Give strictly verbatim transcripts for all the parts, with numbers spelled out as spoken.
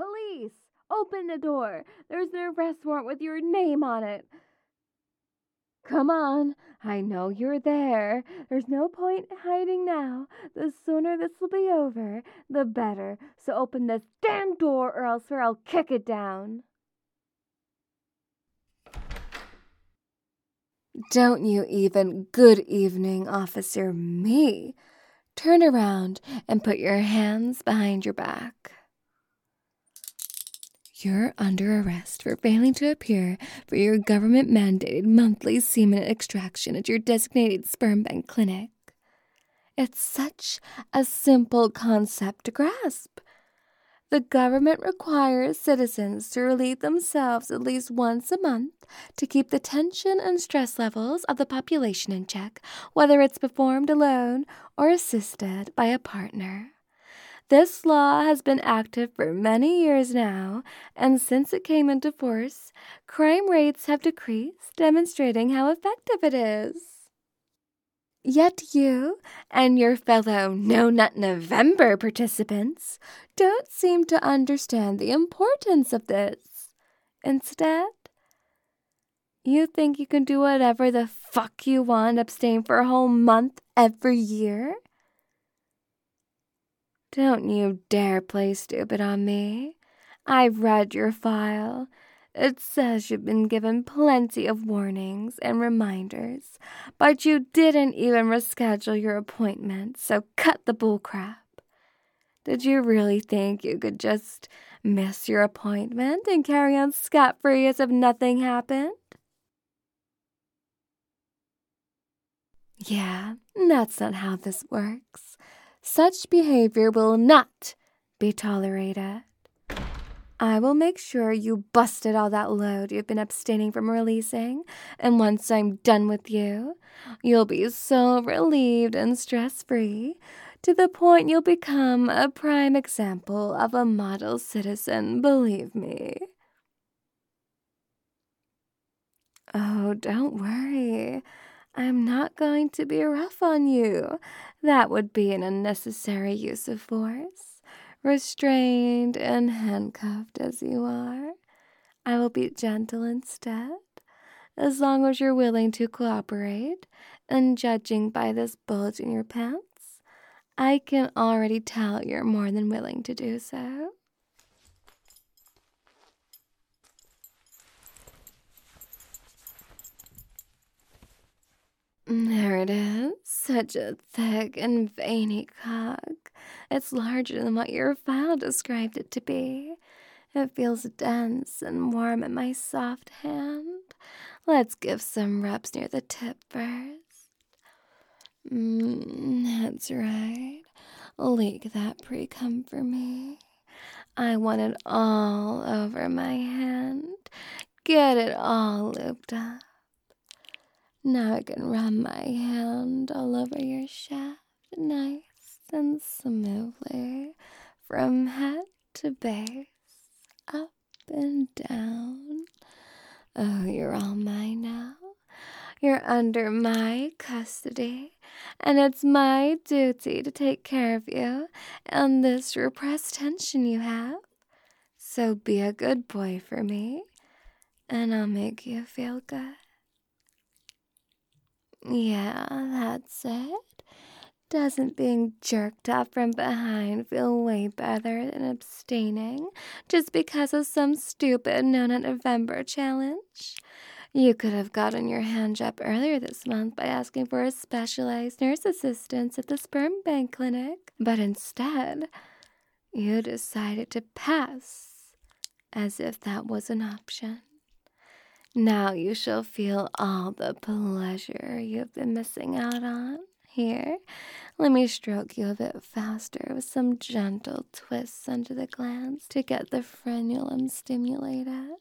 Police! Open the door! There's an arrest warrant with your name on it! Come on, I know you're there. There's no point hiding now. The sooner this will be over, the better. So open this damn door or else I'll kick it down. Don't you even good evening, officer, me. Turn around and put your hands behind your back. You're under arrest for failing to appear for your government-mandated monthly semen extraction at your designated sperm bank clinic. It's such a simple concept to grasp. The government requires citizens to relieve themselves at least once a month to keep the tension and stress levels of the population in check, whether it's performed alone or assisted by a partner. This law has been active for many years now, and since it came into force, crime rates have decreased, demonstrating how effective it is. Yet you and your fellow No Nut November participants don't seem to understand the importance of this. Instead, you think you can do whatever the fuck you want, abstain for a whole month every year? Don't you dare play stupid on me. I've read your file. It says you've been given plenty of warnings and reminders, but you didn't even reschedule your appointment, so cut the bullcrap. Did you really think you could just miss your appointment and carry on scot-free as if nothing happened? Yeah, that's not how this works. Such behavior will not be tolerated. I will make sure you busted all that load you've been abstaining from releasing, and once I'm done with you, you'll be so relieved and stress-free, to the point you'll become a prime example of a model citizen, believe me. Oh, don't worry. I'm not going to be rough on you. That would be an unnecessary use of force. Restrained and handcuffed as you are, I will be gentle instead, as long as you're willing to cooperate, and judging by this bulge in your pants, I can already tell you're more than willing to do so. There it is, such a thick and veiny cock. It's larger than what your file described it to be. It feels dense and warm in my soft hand. Let's give some rubs near the tip first. Mmm, that's right. Leak that pre-cum for me. I want it all over my hand. Get it all looped up. Now I can run my hand all over your shaft, nice and smoothly, from head to base, up and down. Oh, you're all mine now. You're under my custody, and it's my duty to take care of you and this repressed tension you have. So be a good boy for me, and I'll make you feel good. Yeah, that's it. Doesn't being jerked off from behind feel way better than abstaining just because of some stupid No Nut November challenge? You could have gotten your hand job earlier this month by asking for a specialized nurse assistant at the sperm bank clinic, but instead, you decided to pass as if that was an option. Now you shall feel all the pleasure you've been missing out on. Here, let me stroke you a bit faster with some gentle twists under the glands to get the frenulum stimulated.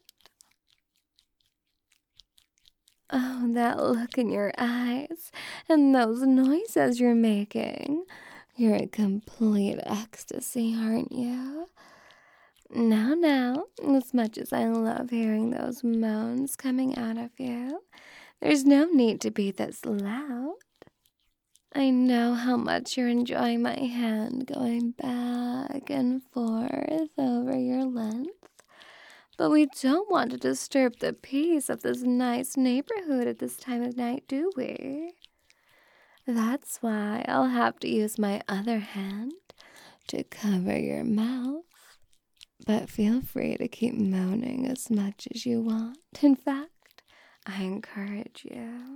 Oh, that look in your eyes and those noises you're making. You're a complete ecstasy, aren't you? Now, now, as much as I love hearing those moans coming out of you, there's no need to be this loud. I know how much you're enjoying my hand going back and forth over your length, but we don't want to disturb the peace of this nice neighborhood at this time of night, do we? That's why I'll have to use my other hand to cover your mouth. But feel free to keep moaning as much as you want. In fact, I encourage you.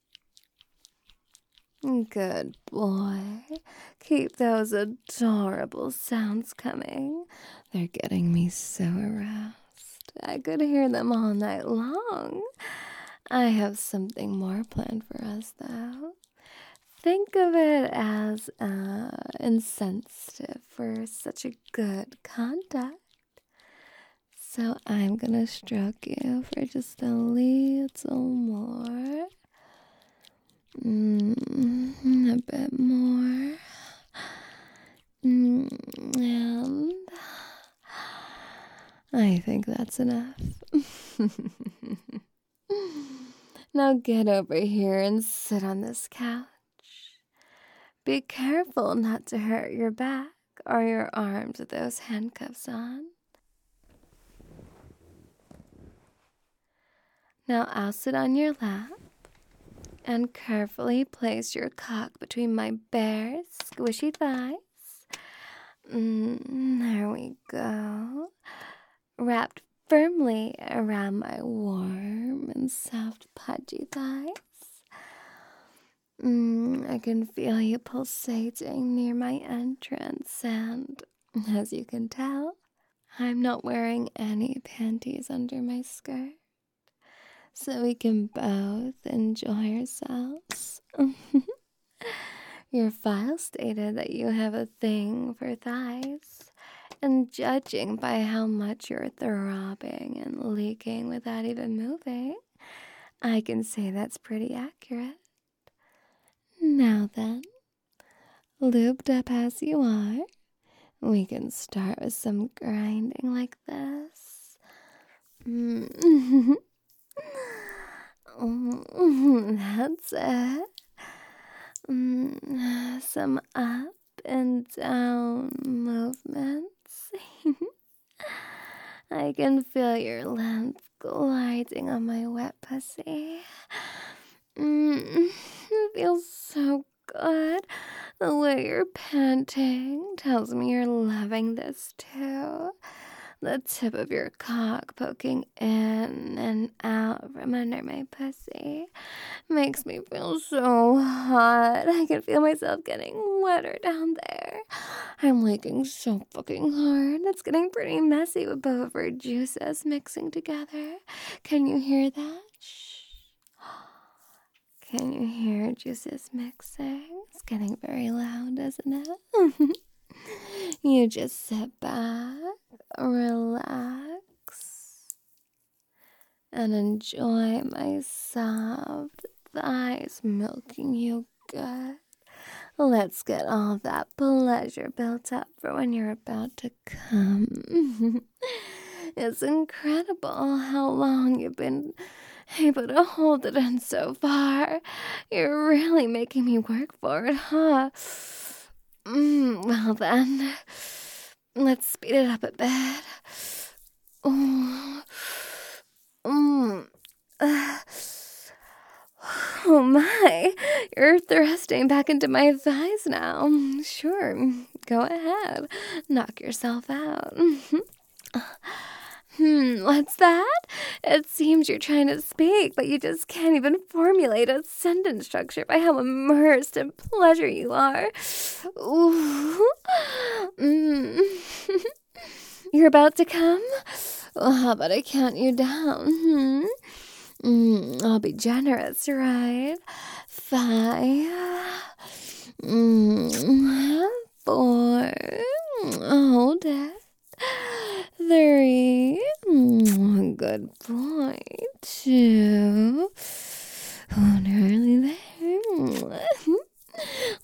Good boy. Keep those adorable sounds coming. They're getting me so aroused. I could hear them all night long. I have something more planned for us, though. Think of it as uh, insensitive for such a good conduct. So I'm gonna stroke you for just a little more. Mm, a bit more. Mm, and I think that's enough. Now get over here and sit on this couch. Be careful not to hurt your back or your arms with those handcuffs on. Now I'll sit on your lap and carefully place your cock between my bare, squishy thighs. Mm, there we go. Wrapped firmly around my warm and soft, pudgy thighs. Mm, I can feel you pulsating near my entrance, and as you can tell, I'm not wearing any panties under my skirt. So we can both enjoy ourselves. Your file stated that you have a thing for thighs, and judging by how much you're throbbing and leaking without even moving, I can say that's pretty accurate. Now then, lubed up as you are, we can start with some grinding like this. Mm. That's it. Mm, some up and down movements. I can feel your length gliding on my wet pussy. Mm, it feels so good. The way you're panting tells me you're loving this too. The tip of your cock poking in and out from under my pussy makes me feel so hot. I can feel myself getting wetter down there. I'm leaking so fucking hard. It's getting pretty messy with both of our juices mixing together. Can you hear that? Shh. Can you hear juices mixing? It's getting very loud, isn't it? You just sit back, relax, and enjoy my soft thighs milking you good. Let's get all that pleasure built up for when you're about to come. It's incredible how long you've been able to hold it in so far. You're really making me work for it, huh? Mm, well then, let's speed it up a bit. Oh, mm, uh, oh my, you're thrusting back into my thighs now. Sure, go ahead, knock yourself out. Hmm, what's that? It seems you're trying to speak, but you just can't even formulate a sentence structure by how immersed in pleasure you are. Ooh. Mm. You're about to come? Well, how about I count you down? Hmm? Mm, I'll be generous, right? Five. Mm, four. Hold it. Three. Good boy. Two. Oh, nearly there.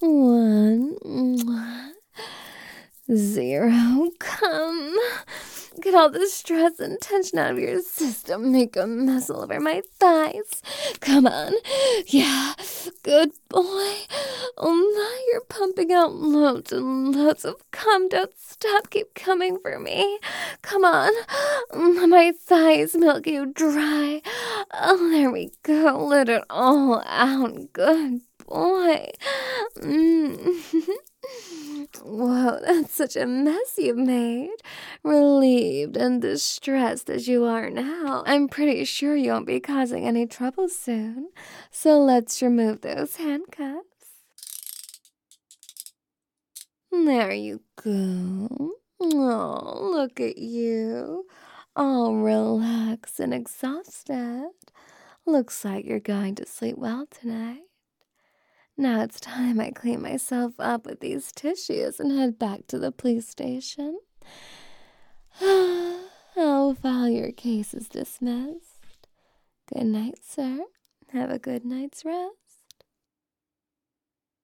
One. Zero. Come. Get all the stress and tension out of your system. Make a muscle over my thighs. Come on. Yeah, good boy. Oh my, you're pumping out loads and loads of cum. Don't stop. Keep coming for me. Come on. My thighs milk you dry. Oh, there we go. Let it all out. Good boy. Mm. Whoa, that's such a mess you've made. Relieved and distressed as you are now, I'm pretty sure you won't be causing any trouble soon. So let's remove those handcuffs. There you go. Oh, look at you. All relaxed and exhausted. Looks like you're going to sleep well tonight. Now it's time I clean myself up with these tissues and head back to the police station. I'll file your case as dismissed. Good night, sir. Have a good night's rest.